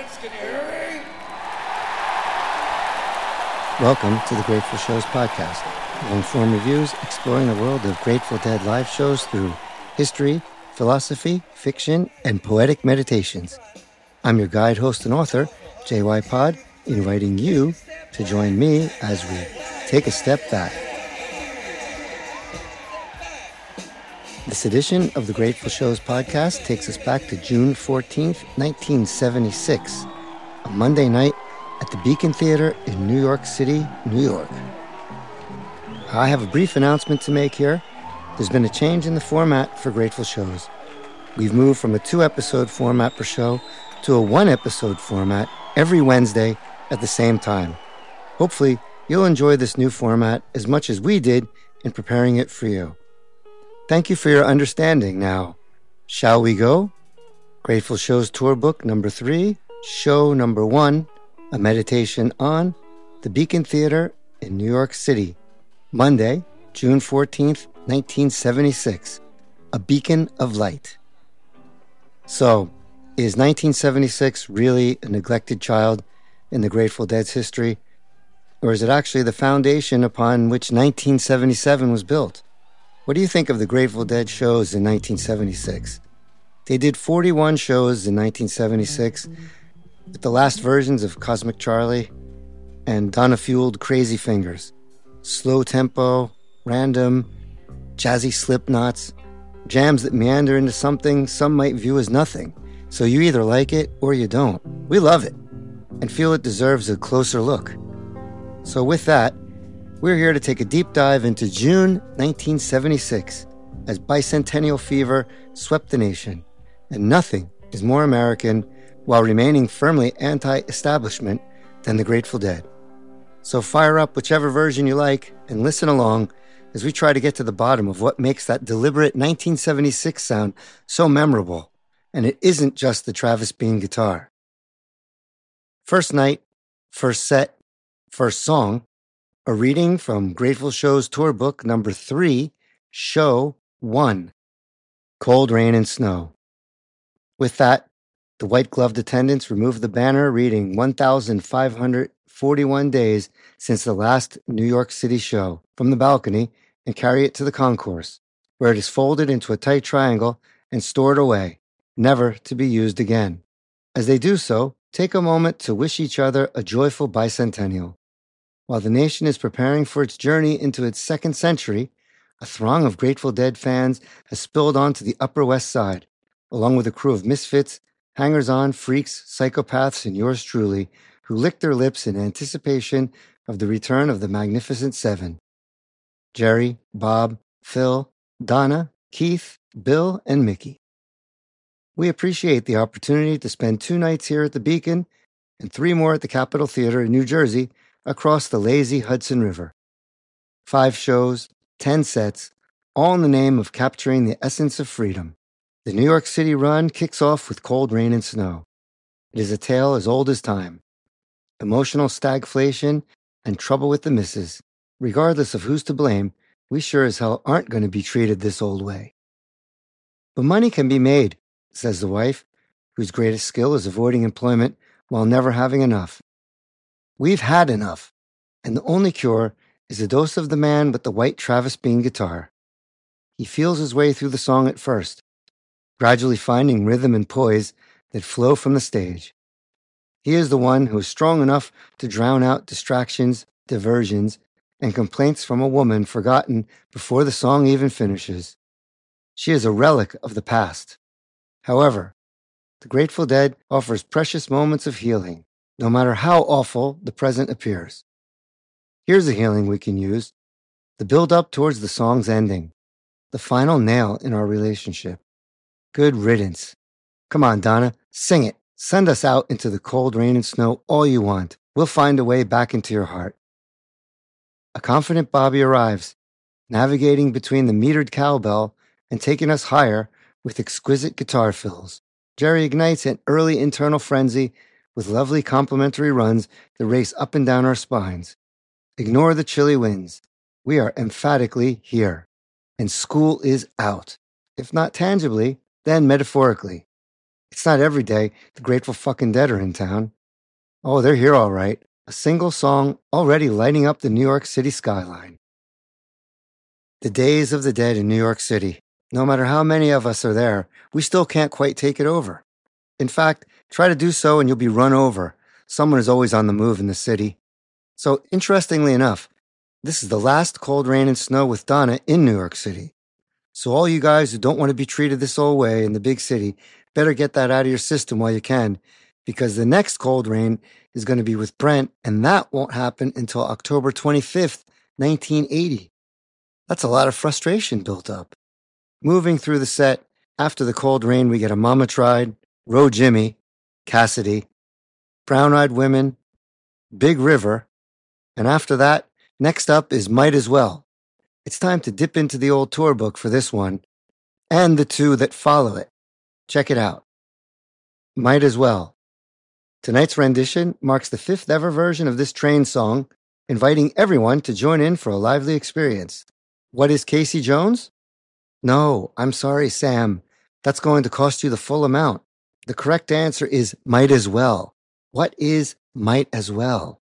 guys? Can you hear me? Welcome to the Grateful Shows podcast, long-form reviews exploring the world of Grateful Dead live shows through history, philosophy, fiction, and poetic meditations. I'm your guide, host, and author, J.Y. Pod, inviting you to join me as we take a step back. This edition of the Grateful Shows podcast takes us back to June 14th, 1976, a Monday night at the Beacon Theater in New York City, New York. I have a brief announcement to make here. There's been a change in the format for Grateful Shows. We've moved from a 2-episode format per show to a 1-episode format every Wednesday at the same time. Hopefully, you'll enjoy this new format as much as we did in preparing it for you. Thank you for your understanding. Now, shall we go? Grateful Shows Tour Book number 3, show number 1, a meditation on the Beacon Theater in New York City, Monday, June 14th, 1976, a beacon of light. So, is 1976 really a neglected child in the Grateful Dead's history? Or is it actually the foundation upon which 1977 was built? What do you think of the Grateful Dead shows in 1976? They did 41 shows in 1976, with the last versions of Cosmic Charlie and Donna-fueled Crazy Fingers. Slow tempo, random, jazzy slip knots, jams that meander into something some might view as nothing. So you either like it or you don't. We love it and feel it deserves a closer look. So with that, we're here to take a deep dive into June 1976 as bicentennial fever swept the nation, and nothing is more American while remaining firmly anti-establishment than the Grateful Dead. So fire up whichever version you like and listen along as we try to get to the bottom of what makes that deliberate 1976 sound so memorable, and it isn't just the Travis Bean guitar. First night, first set, first song, a reading from Grateful Shows Tour Book number 3, show 1, Cold Rain and Snow. With that, the white-gloved attendants removed the banner reading 1,541 days since the last New York City show from the balcony and carry it to the concourse, where it is folded into a tight triangle and stored away, never to be used again. As they do so, take a moment to wish each other a joyful bicentennial. While the nation is preparing for its journey into its second century, a throng of Grateful Dead fans has spilled onto the Upper West Side, along with a crew of misfits, hangers-on, freaks, psychopaths, and yours truly, who licked their lips in anticipation of the return of the Magnificent Seven. Jerry, Bob, Phil, Donna, Keith, Bill, and Mickey. We appreciate the opportunity to spend 2 nights here at the Beacon and 3 more at the Capitol Theater in New Jersey across the lazy Hudson River. 5 shows, 10 sets, all in the name of capturing the essence of freedom. The New York City run kicks off with Cold Rain and Snow. It is a tale as old as time. Emotional stagflation and trouble with the missus. Regardless of who's to blame, we sure as hell aren't going to be treated this old way. But money can be made, says the wife, whose greatest skill is avoiding employment while never having enough. We've had enough, and the only cure is a dose of the man with the white Travis Bean guitar. He feels his way through the song at first, gradually finding rhythm and poise that flow from the stage. He is the one who is strong enough to drown out distractions, diversions, and complaints from a woman forgotten before the song even finishes. She is a relic of the past. However, the Grateful Dead offers precious moments of healing, no matter how awful the present appears. Here's a healing we can use: the build-up towards the song's ending, the final nail in our relationship. Good riddance. Come on, Donna, sing it. Send us out into the cold rain and snow all you want. We'll find a way back into your heart. A confident Bobby arrives, navigating between the metered cowbell and taking us higher with exquisite guitar fills. Jerry ignites an early internal frenzy with lovely complimentary runs that race up and down our spines. Ignore the chilly winds. We are emphatically here, and school is out. If not tangibly, then metaphorically. It's not every day the Grateful fucking Dead are in town. Oh, they're here all right. A single song already lighting up the New York City skyline. The days of the dead in New York City. No matter how many of us are there, we still can't quite take it over. In fact, try to do so and you'll be run over. Someone is always on the move in the city. So, interestingly enough, this is the last Cold Rain and Snow with Donna in New York City. So all you guys who don't want to be treated this old way in the big city, better get that out of your system while you can, because the next Cold Rain is going to be with Brent, and that won't happen until October 25th, 1980. That's a lot of frustration built up. Moving through the set, after the Cold Rain, we get a Mama Tried, Row Jimmy, Cassidy, Brown Eyed Women, Big River, and after that, next up is Might As Well. It's time to dip into the old tour book for this one, and the two that follow it. Check it out. Might As Well. Tonight's rendition marks the fifth ever version of this train song, inviting everyone to join in for a lively experience. What is Casey Jones? No, I'm sorry, Sam. That's going to cost you the full amount. The correct answer is Might As Well. What is Might As Well?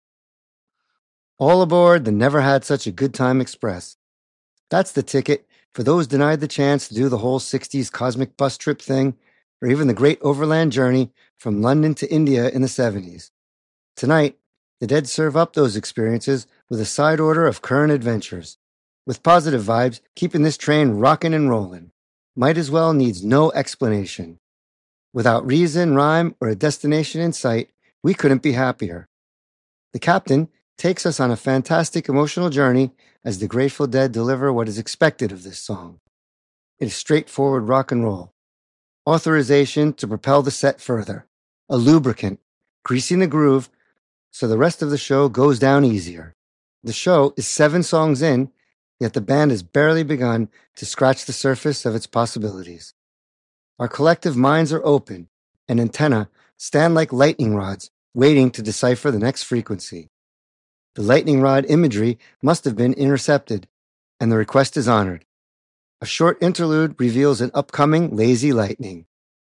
All aboard the Never Had Such a Good Time Express. That's the ticket for those denied the chance to do the whole 60s cosmic bus trip thing, or even the great overland journey from London to India in the 70s. Tonight, the Dead serve up those experiences with a side order of current adventures, with positive vibes keeping this train rockin' and rollin'. Might As Well needs no explanation. Without reason, rhyme, or a destination in sight, we couldn't be happier. The captain takes us on a fantastic emotional journey as the Grateful Dead deliver what is expected of this song. It is straightforward rock and roll. Authorization to propel the set further. A lubricant, greasing the groove so the rest of the show goes down easier. The show is 7 songs in, yet the band has barely begun to scratch the surface of its possibilities. Our collective minds are open, and antennae stand like lightning rods waiting to decipher the next frequency. The lightning rod imagery must have been intercepted, and the request is honored. A short interlude reveals an upcoming Lazy Lightning.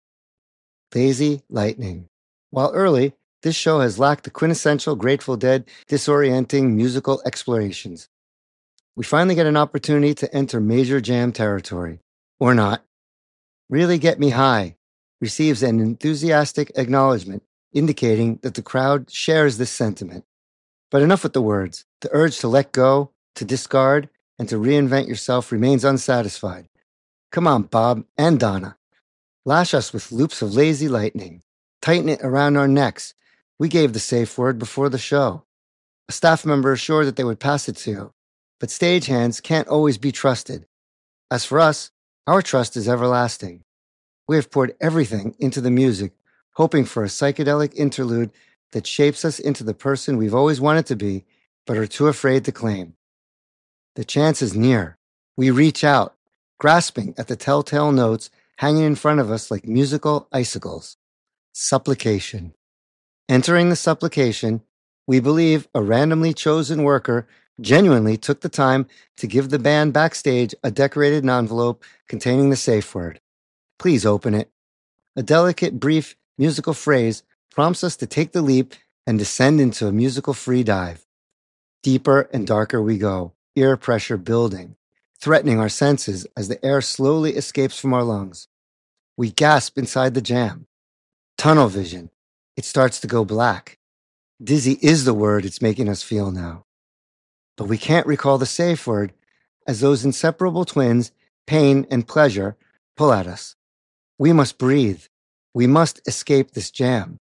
Lazy Lightning. While early, this show has lacked the quintessential Grateful Dead disorienting musical explorations. We finally get an opportunity to enter major jam territory. Or not. Really Get Me High receives an enthusiastic acknowledgement, indicating that the crowd shares this sentiment. But enough with the words. The urge to let go, to discard, and to reinvent yourself remains unsatisfied. Come on, Bob and Donna. Lash us with loops of Lazy Lightning. Tighten it around our necks. We gave the safe word before the show. A staff member assured that they would pass it to you, but stagehands can't always be trusted. As for us, our trust is everlasting. We have poured everything into the music, hoping for a psychedelic interlude that shapes us into the person we've always wanted to be, but are too afraid to claim. The chance is near. We reach out, grasping at the telltale notes hanging in front of us like musical icicles. Supplication. Entering the supplication, we believe a randomly chosen worker genuinely took the time to give the band backstage a decorated envelope containing the safe word. Please open it. A delicate, brief musical phrase prompts us to take the leap and descend into a musical free dive. Deeper and darker we go, ear pressure building, threatening our senses as the air slowly escapes from our lungs. We gasp inside the jam. Tunnel vision. It starts to go black. Dizzy is the word it's making us feel now. But we can't recall the safe word as those inseparable twins, pain and pleasure, pull at us. We must breathe. We must escape this jam.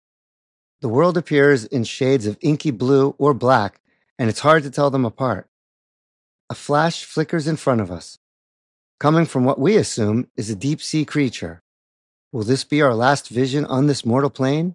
The world appears in shades of inky blue or black, and it's hard to tell them apart. A flash flickers in front of us, coming from what we assume is a deep-sea creature. Will this be our last vision on this mortal plane?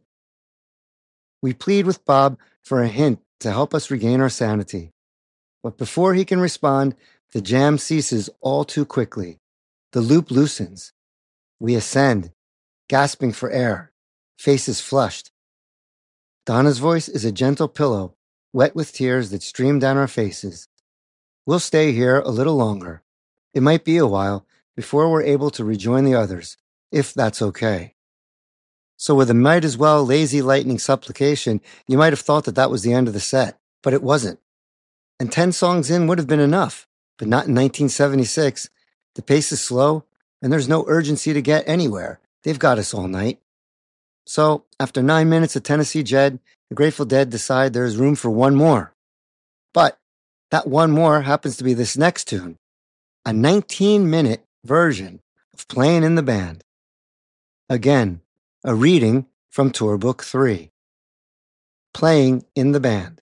We plead with Bob for a hint to help us regain our sanity. But before he can respond, the jam ceases all too quickly. The loop loosens. We ascend, gasping for air, faces flushed. Donna's voice is a gentle pillow, wet with tears that stream down our faces. We'll stay here a little longer. It might be a while before we're able to rejoin the others, if that's okay. So with a might as well lazy lightning supplication, you might have thought that that was the end of the set, but it wasn't. And 10 songs in would have been enough, but not in 1976. The pace is slow, and there's no urgency to get anywhere. They've got us all night. So, after 9 minutes of Tennessee Jed, the Grateful Dead decide there is room for one more. But that one more happens to be this next tune, a 19-minute version of Playing in the Band. Again, a reading from Tour Book 3. Playing in the Band.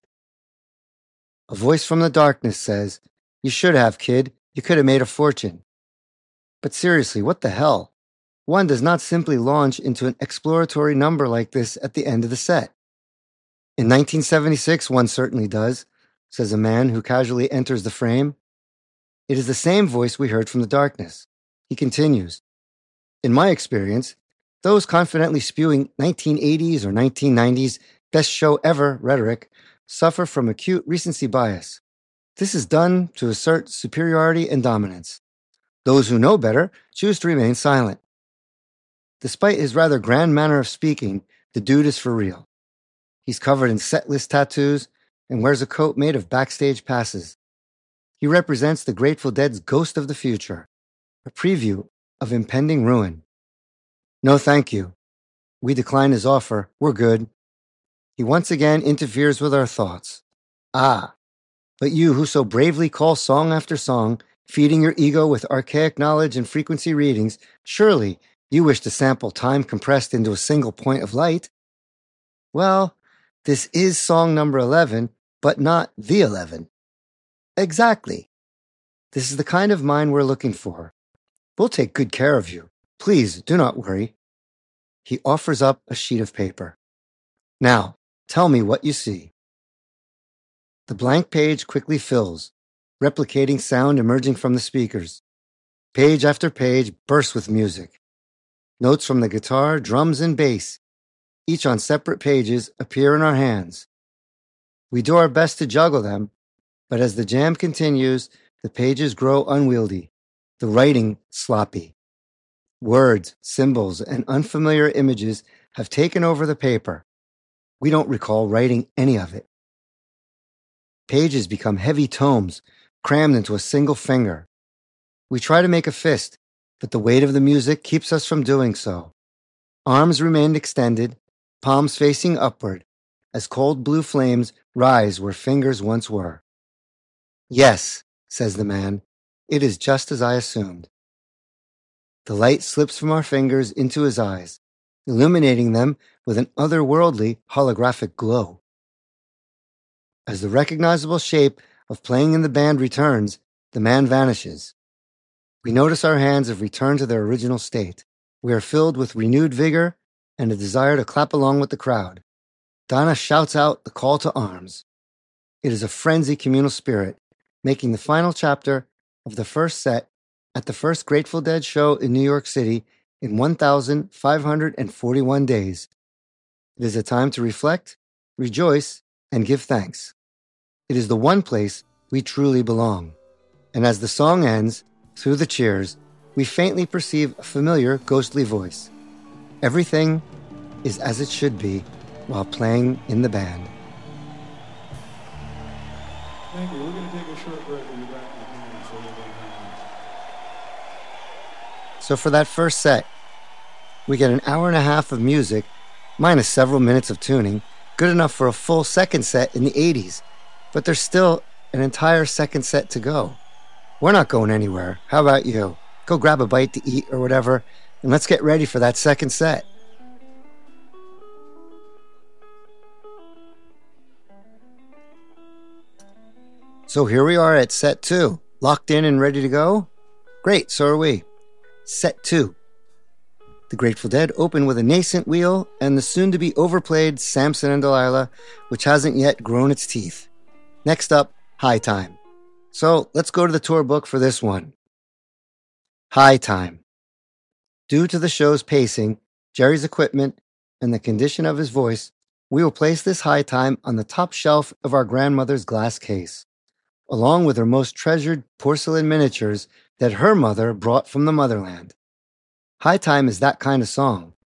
A voice from the darkness says, "You should have, kid. You could have made a fortune." But seriously, what the hell? One does not simply launch into an exploratory number like this at the end of the set. In 1976, one certainly does, says a man who casually enters the frame. It is the same voice we heard from the darkness. He continues, "In my experience, those confidently spewing 1980s or 1990s best show ever rhetoric suffer from acute recency bias. This is done to assert superiority and dominance. Those who know better choose to remain silent." Despite his rather grand manner of speaking, the dude is for real. He's covered in set list tattoos and wears a coat made of backstage passes. He represents the Grateful Dead's ghost of the future, a preview of impending ruin. "No, thank you. We decline his offer. We're good." He once again interferes with our thoughts. "Ah, but you who so bravely call song after song, feeding your ego with archaic knowledge and frequency readings, surely you wish to sample time compressed into a single point of light." Well, this is song number 11, but not the 11. Exactly. This is the kind of mind we're looking for. We'll take good care of you. Please do not worry. He offers up a sheet of paper. "Now, tell me what you see." The blank page quickly fills, replicating sound emerging from the speakers. Page after page bursts with music. Notes from the guitar, drums, and bass, each on separate pages, appear in our hands. We do our best to juggle them, but as the jam continues, the pages grow unwieldy, the writing sloppy. Words, symbols, and unfamiliar images have taken over the paper. We don't recall writing any of it. Pages become heavy tomes, crammed into a single finger. We try to make a fist, but the weight of the music keeps us from doing so. Arms remain extended, palms facing upward, as cold blue flames rise where fingers once were. "Yes," says the man, "it is just as I assumed." The light slips from our fingers into his eyes, illuminating them with an otherworldly holographic glow. As the recognizable shape of Playing in the Band returns, the man vanishes. We notice our hands have returned to their original state. We are filled with renewed vigor and a desire to clap along with the crowd. Donna shouts out the call to arms. It is a frenzied communal spirit, making the final chapter of the first set at the first Grateful Dead show in New York City in 1,541 days. It is a time to reflect, rejoice, and give thanks. It is the one place we truly belong. And as the song ends, through the cheers, we faintly perceive a familiar ghostly voice. Everything is as it should be while playing in the band. Thank you. We're going to take a short break. We'll be back in a few minutes. So for that first set, we get an hour and a half of music, minus several minutes of tuning, good enough for a full second set in the 80s. But there's still an entire second set to go. We're not going anywhere. How about you? Go grab a bite to eat or whatever, and let's get ready for that second set. So here we are at set 2. Locked in and ready to go? Great, so are we. Set 2. The Grateful Dead open with a nascent wheel and the soon-to-be overplayed Samson and Delilah, which hasn't yet grown its teeth. Next up, High Time. So let's go to the tour book for this one. High Time. Due to the show's pacing, Jerry's equipment, and the condition of his voice, we will place this High Time on the top shelf of our grandmother's glass case, along with her most treasured porcelain miniatures that her mother brought from the motherland. High Time is that kind of song.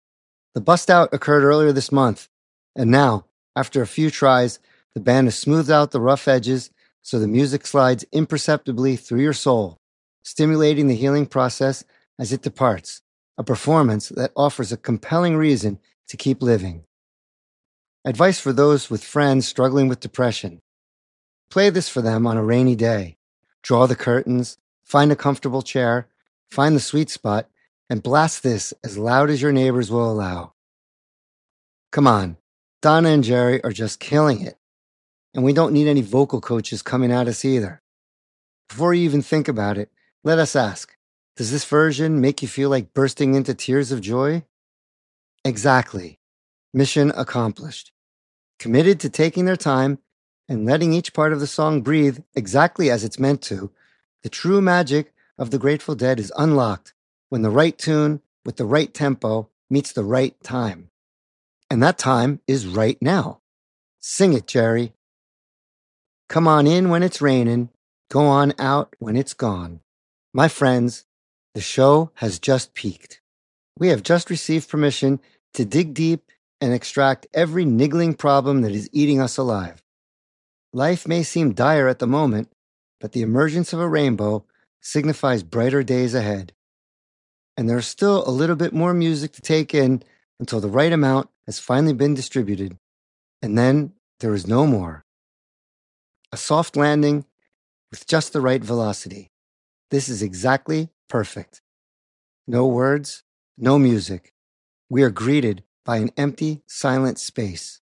The bust out occurred earlier this month, and now, after a few tries, the band has smoothed out the rough edges so the music slides imperceptibly through your soul, stimulating the healing process as it departs, a performance that offers a compelling reason to keep living. Advice for those with friends struggling with depression. Play this for them on a rainy day. Draw the curtains, find a comfortable chair, find the sweet spot, and blast this as loud as your neighbors will allow. Come on, Donna and Jerry are just killing it. And we don't need any vocal coaches coming at us either. Before you even think about it, let us ask, does this version make you feel like bursting into tears of joy? Exactly. Mission accomplished. Committed to taking their time and letting each part of the song breathe exactly as it's meant to, the true magic of the Grateful Dead is unlocked when the right tune with the right tempo meets the right time. And that time is right now. Sing it, Jerry. Come on in when it's raining, go on out when it's gone. My friends, the show has just peaked. We have just received permission to dig deep and extract every niggling problem that is eating us alive. Life may seem dire at the moment, but the emergence of a rainbow signifies brighter days ahead. And there's still a little bit more music to take in until the right amount has finally been distributed. And then there is no more. A soft landing with just the right velocity. This is exactly perfect. No words, no music. We are greeted by an empty, silent space.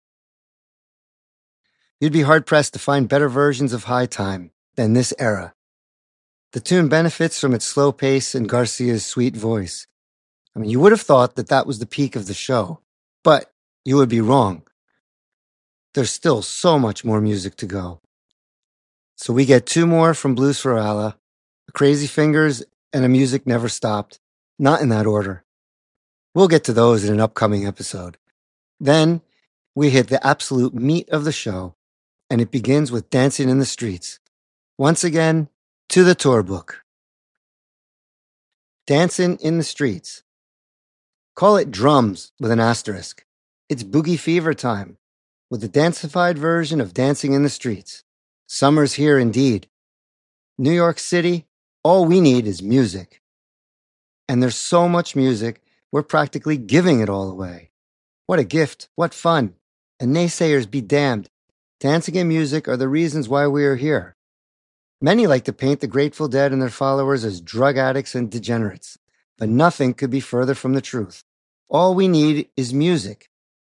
You'd be hard-pressed to find better versions of High Time than this era. The tune benefits from its slow pace and Garcia's sweet voice. I mean, you would have thought that that was the peak of the show, but you would be wrong. There's still so much more music to go. So we get two more from Blues for Allah, Crazy Fingers, and A Music Never Stopped. Not in that order. We'll get to those in an upcoming episode. Then we hit the absolute meat of the show, and it begins with Dancing in the Streets. Once again, to the tour book. Dancing in the Streets. Call it drums with an asterisk. It's boogie fever time, with the dancified version of Dancing in the Streets. Summer's here indeed. New York City, all we need is music. And there's so much music, we're practically giving it all away. What a gift, what fun. And naysayers be damned. Dancing and music are the reasons why we are here. Many like to paint the Grateful Dead and their followers as drug addicts and degenerates, but nothing could be further from the truth. All we need is music.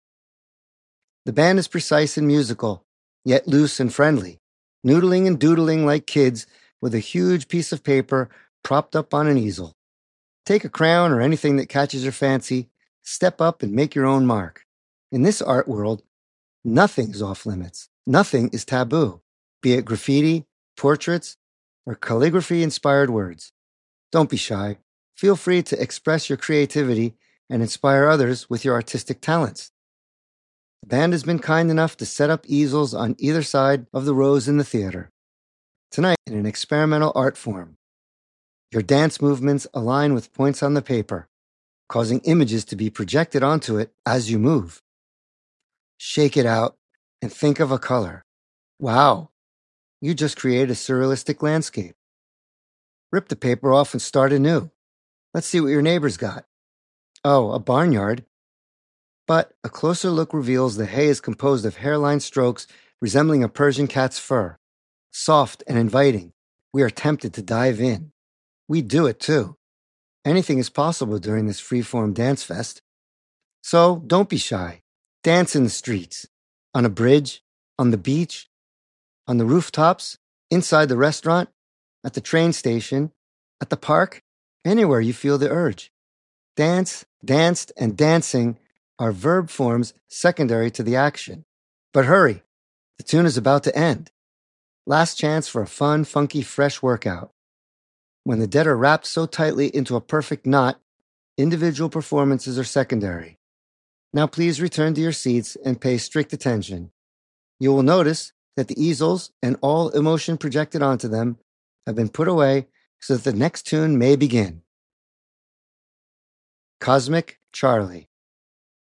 The band is precise and musical, yet loose and friendly, noodling and doodling like kids with a huge piece of paper propped up on an easel. Take a crayon or anything that catches your fancy, step up and make your own mark. In this art world, nothing is off limits. Nothing is taboo, be it graffiti, portraits, or calligraphy-inspired words. Don't be shy. Feel free to express your creativity and inspire others with your artistic talents. The band has been kind enough to set up easels on either side of the rows in the theater. Tonight, in an experimental art form, your dance movements align with points on the paper, causing images to be projected onto it as you move. Shake it out and think of a color. Wow, you just created a surrealistic landscape. Rip the paper off and start anew. Let's see what your neighbor's got. Oh, a barnyard. But a closer look reveals the hay is composed of hairline strokes resembling a Persian cat's fur. Soft and inviting. We are tempted to dive in. We do it too. Anything is possible during this free-form dance fest. So don't be shy. Dance in the streets. On a bridge. On the beach. On the rooftops. Inside the restaurant. At the train station. At the park. Anywhere you feel the urge. Dance, danced, and dancing are verb forms secondary to the action. But hurry, the tune is about to end. Last chance for a fun, funky, fresh workout. When the Dead are wrapped so tightly into a perfect knot, individual performances are secondary. Now please return to your seats and pay strict attention. You will notice that the easels and all emotion projected onto them have been put away so that the next tune may begin. Cosmic Charlie.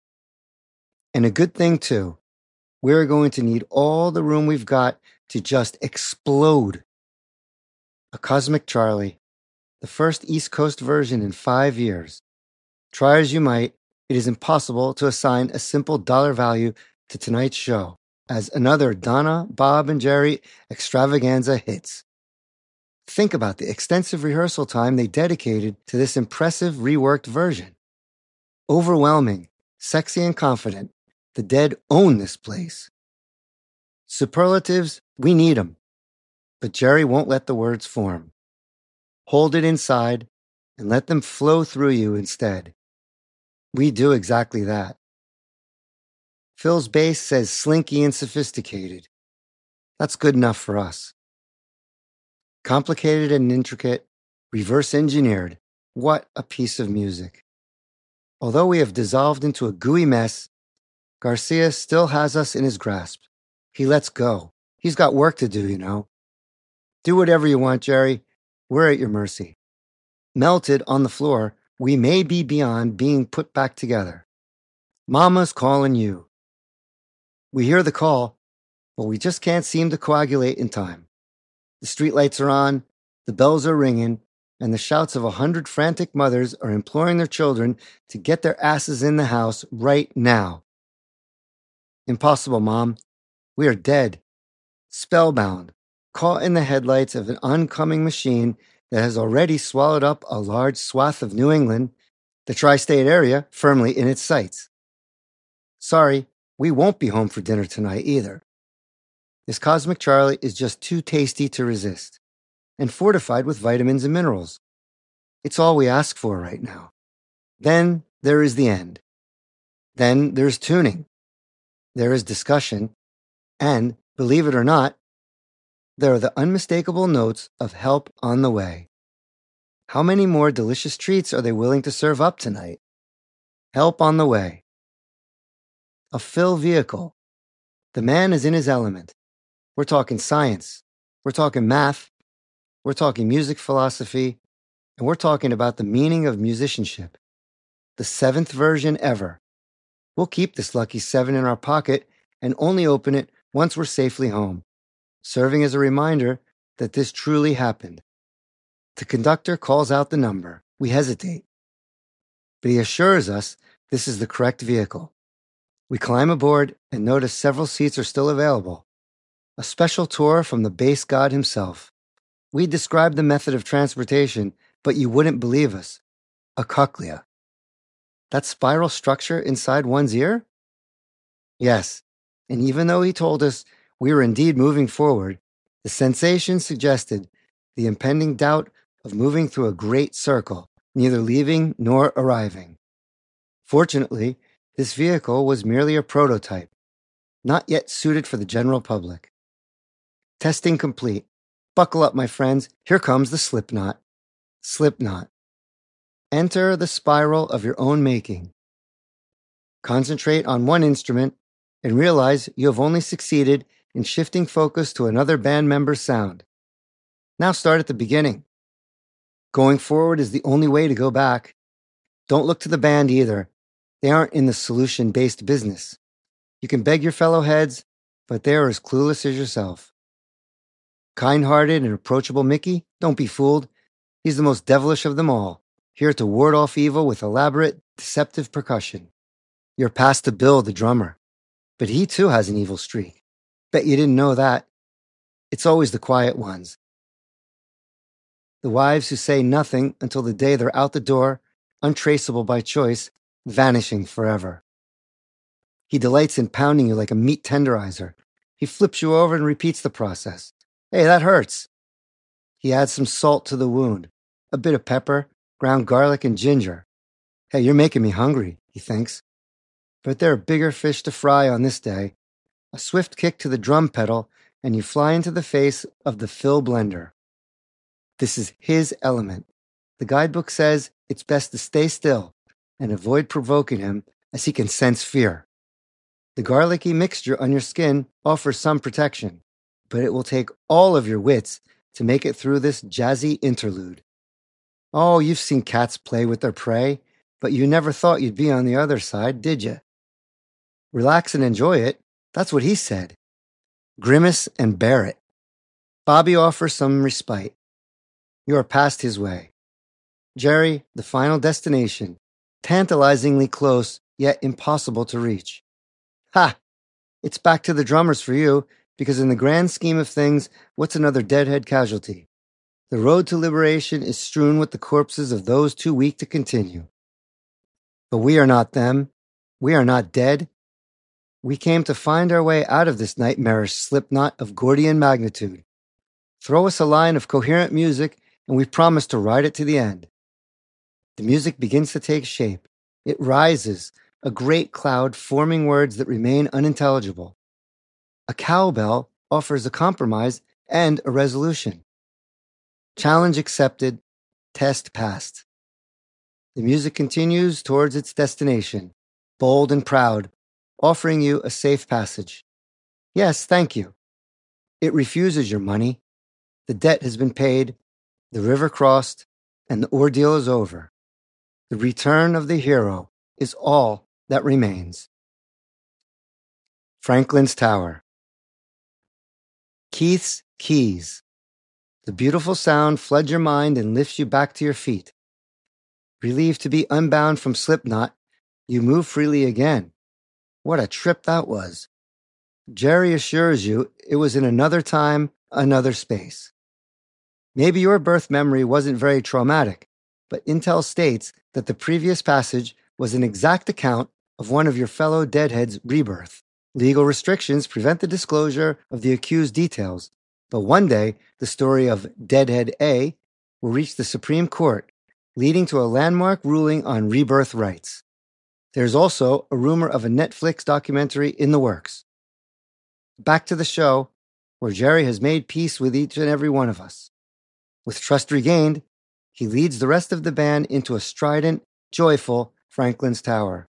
And a good thing, too. We're going to need all the room we've got to just explode. A Cosmic Charlie, the first East Coast version in 5 years. Try as you might, it is impossible to assign a simple dollar value to tonight's show as another Donna, Bob, and Jerry extravaganza hits. Think about the extensive rehearsal time they dedicated to this impressive reworked version. Overwhelming, sexy, and confident, the Dead own this place. Superlatives, we need 'em. But Jerry won't let the words form. Hold it inside and let them flow through you instead. We do exactly that. Phil's bass says slinky and sophisticated. That's good enough for us. Complicated and intricate, reverse engineered. What a piece of music. Although we have dissolved into a gooey mess, Garcia still has us in his grasp. He lets go. He's got work to do, you know. Do whatever you want, Jerry. We're at your mercy. Melted on the floor, we may be beyond being put back together. Mama's calling you. We hear the call, but we just can't seem to coagulate in time. The streetlights are on, the bells are ringing, and the shouts of 100 frantic mothers are imploring their children to get their asses in the house right now. Impossible, Mom. We are dead. Spellbound, caught in the headlights of an oncoming machine that has already swallowed up a large swath of New England, the tri-state area firmly in its sights. Sorry, we won't be home for dinner tonight either. This Cosmic Charlie is just too tasty to resist, and fortified with vitamins and minerals. It's all we ask for right now. Then there is the end. Then there's tuning. There is discussion. And, believe it or not, there are the unmistakable notes of help on the way. How many more delicious treats are they willing to serve up tonight? Help on the way. A Phil vehicle. The man is in his element. We're talking science. We're talking math. We're talking music philosophy. And we're talking about the meaning of musicianship. The 7th version ever. We'll keep this lucky 7 in our pocket and only open it once we're safely home, serving as a reminder that this truly happened. The conductor calls out the number. We hesitate. But he assures us this is the correct vehicle. We climb aboard and notice several seats are still available. A special tour from the bass god himself. We describe the method of transportation, but you wouldn't believe us. A cochlea. That spiral structure inside one's ear? Yes, and even though he told us we were indeed moving forward, the sensation suggested the impending doubt of moving through a great circle, neither leaving nor arriving. Fortunately, this vehicle was merely a prototype, not yet suited for the general public. Testing complete. Buckle up, my friends. Here comes the Slipknot. Slipknot. Enter the spiral of your own making. Concentrate on one instrument and realize you have only succeeded in shifting focus to another band member's sound. Now start at the beginning. Going forward is the only way to go back. Don't look to the band either. They aren't in the solution-based business. You can beg your fellow heads, but they are as clueless as yourself. Kind-hearted and approachable Mickey, don't be fooled. He's the most devilish of them all, here to ward off evil with elaborate, deceptive percussion. You're past to Bill, the drummer, but he too has an evil streak. Bet you didn't know that. It's always the quiet ones. The wives who say nothing until the day they're out the door, untraceable by choice, vanishing forever. He delights in pounding you like a meat tenderizer. He flips you over and repeats the process. Hey, that hurts. He adds some salt to the wound, a bit of pepper, ground garlic, and ginger. Hey, you're making me hungry, he thinks. But there are bigger fish to fry on this day. A swift kick to the drum pedal, and you fly into the face of the Phil blender. This is his element. The guidebook says it's best to stay still and avoid provoking him as he can sense fear. The garlicky mixture on your skin offers some protection, but it will take all of your wits to make it through this jazzy interlude. Oh, you've seen cats play with their prey, but you never thought you'd be on the other side, did you? Relax and enjoy it. That's what he said. Grimace and bear it. Bobby offers some respite. You are past his way. Jerry, the final destination, tantalizingly close, yet impossible to reach. Ha! It's back to the drummers for you, because in the grand scheme of things, what's another deadhead casualty? The road to liberation is strewn with the corpses of those too weak to continue. But we are not them. We are not dead. We came to find our way out of this nightmarish slipknot of Gordian magnitude. Throw us a line of coherent music, and we promise to ride it to the end. The music begins to take shape. It rises, a great cloud forming words that remain unintelligible. A cowbell offers a compromise and a resolution. Challenge accepted, test passed. The music continues towards its destination, bold and proud, offering you a safe passage. Yes, thank you. It refuses your money. The debt has been paid, the river crossed, and the ordeal is over. The return of the hero is all that remains. Franklin's Tower. Keith's Keys. The beautiful sound floods your mind and lifts you back to your feet. Relieved to be unbound from Slipknot, you move freely again. What a trip that was. Jerry assures you it was in another time, another space. Maybe your birth memory wasn't very traumatic, but Intel states that the previous passage was an exact account of one of your fellow deadheads' rebirth. Legal restrictions prevent the disclosure of the accused details, but one day the story of Deadhead A will reach the Supreme Court, leading to a landmark ruling on rebirth rights. There's also a rumor of a Netflix documentary in the works. Back to the show, where Jerry has made peace with each and every one of us. With trust regained, he leads the rest of the band into a strident, joyful Franklin's Tower.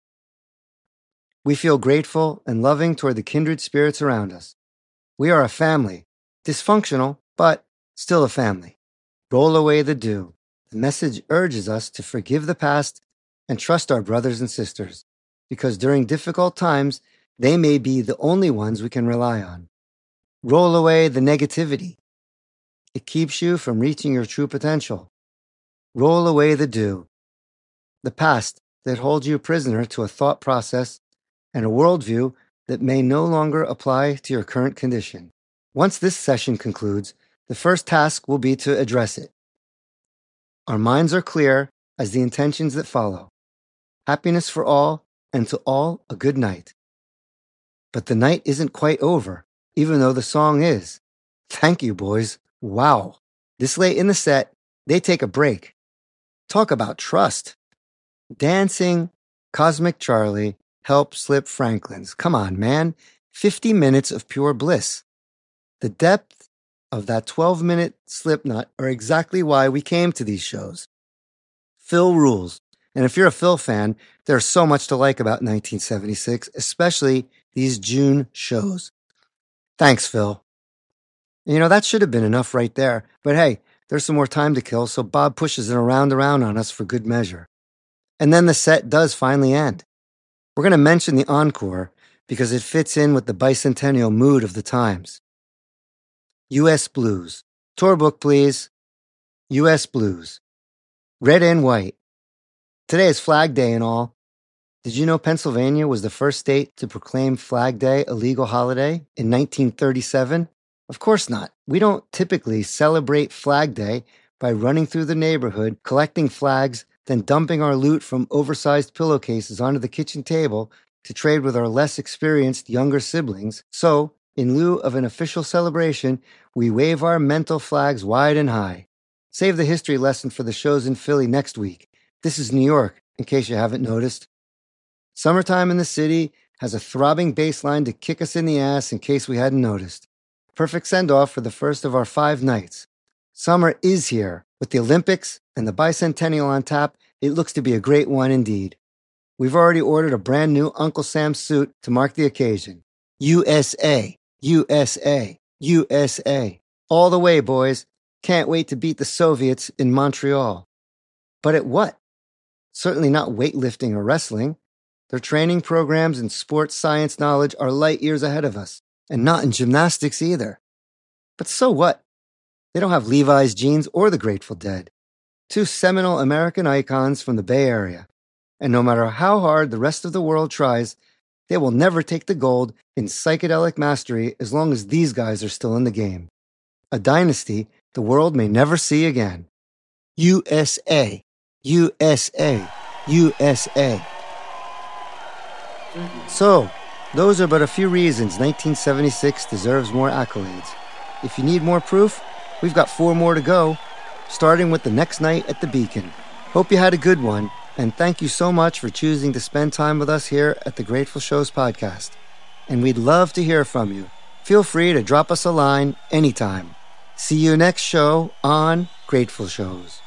We feel grateful and loving toward the kindred spirits around us. We are a family, dysfunctional, but still a family. Roll away the dew. The message urges us to forgive the past and trust our brothers and sisters, because during difficult times, they may be the only ones we can rely on. Roll away the negativity. It keeps you from reaching your true potential. Roll away the dew. The past that holds you prisoner to a thought process and a worldview that may no longer apply to your current condition. Once this session concludes, the first task will be to address it. Our minds are clear as the intentions that follow. Happiness for all, and to all a good night. But the night isn't quite over, even though the song is. Thank you, boys. Wow. This late in the set, they take a break. Talk about trust. Dancing, Cosmic Charlie, Help Slip Franklin's. Come on, man. 50 minutes of pure bliss. The depth of that 12-minute Slipknot are exactly why we came to these shows. Phil rules. And if you're a Phil fan, there's so much to like about 1976, especially these June shows. Thanks, Phil. That should have been enough right there. But hey, there's some more time to kill, so Bob pushes it around on us for good measure. And then the set does finally end. We're going to mention the encore because it fits in with the bicentennial mood of the times. U.S. Blues. Tour book, please. U.S. Blues. Red and white. Today is Flag Day and all. Did you know Pennsylvania was the first state to proclaim Flag Day a legal holiday in 1937? Of course not. We don't typically celebrate Flag Day by running through the neighborhood, collecting flags, then dumping our loot from oversized pillowcases onto the kitchen table to trade with our less experienced younger siblings. So, in lieu of an official celebration, we wave our mental flags wide and high. Save the history lesson for the shows in Philly next week. This is New York, in case you haven't noticed. Summertime in the city has a throbbing bass line to kick us in the ass in case we hadn't noticed. Perfect send-off for the first of our 5 nights. Summer is here. With the Olympics and the bicentennial on tap, it looks to be a great one indeed. We've already ordered a brand new Uncle Sam suit to mark the occasion. USA, USA, USA. All the way, boys. Can't wait to beat the Soviets in Montreal. But at what? Certainly not weightlifting or wrestling. Their training programs and sports science knowledge are light years ahead of us, and not in gymnastics either. But so what? They don't have Levi's jeans or the Grateful Dead, two seminal American icons from the Bay Area. And no matter how hard the rest of the world tries, they will never take the gold in psychedelic mastery as long as these guys are still in the game. A dynasty the world may never see again. USA, USA, USA. So, those are but a few reasons 1976 deserves more accolades. If you need more proof, we've got 4 more to go, starting with the next night at the Beacon. Hope you had a good one, and thank you so much for choosing to spend time with us here at the Grateful Shows podcast. And we'd love to hear from you. Feel free to drop us a line anytime. See you next show on Grateful Shows.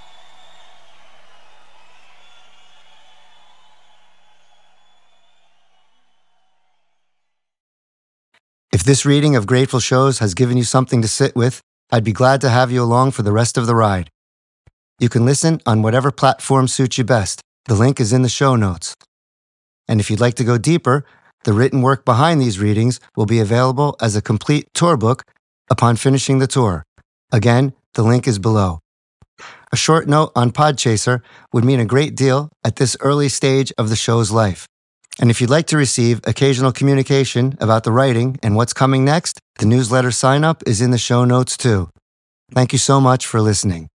If this reading of Grateful Shows has given you something to sit with, I'd be glad to have you along for the rest of the ride. You can listen on whatever platform suits you best. The link is in the show notes. And if you'd like to go deeper, the written work behind these readings will be available as a complete tour book upon finishing the tour. Again, the link is below. A short note on Podchaser would mean a great deal at this early stage of the show's life. And if you'd like to receive occasional communication about the writing and what's coming next, the newsletter sign-up is in the show notes too. Thank you so much for listening.